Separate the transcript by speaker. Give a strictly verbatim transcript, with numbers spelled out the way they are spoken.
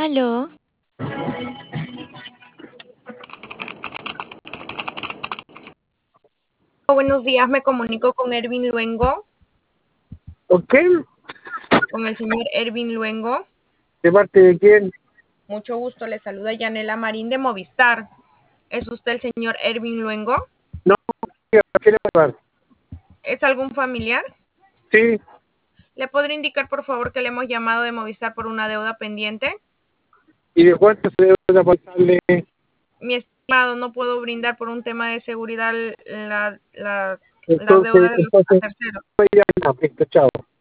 Speaker 1: Aló,
Speaker 2: Buenos días, me comunico con Ervin Luengo,
Speaker 3: ¿Ok?
Speaker 2: con el señor Ervin Luengo.
Speaker 3: ¿De parte de quién?
Speaker 2: Mucho gusto, le saluda Yanela Marín de Movistar. ¿Es usted el señor Ervin Luengo?
Speaker 3: No, ¿a qué le va a dar?
Speaker 2: ¿Es algún familiar?
Speaker 3: Sí,
Speaker 2: ¿Le podría indicar, por favor, que le hemos llamado de Movistar por una deuda pendiente?
Speaker 3: ¿y de cuánto se debe pasarle?
Speaker 2: Mi estimado, no puedo brindar por un tema de seguridad la, la, la
Speaker 3: Entonces,
Speaker 2: deuda de los a
Speaker 3: entonces,
Speaker 2: terceros.
Speaker 3: ya, no, listo, chao.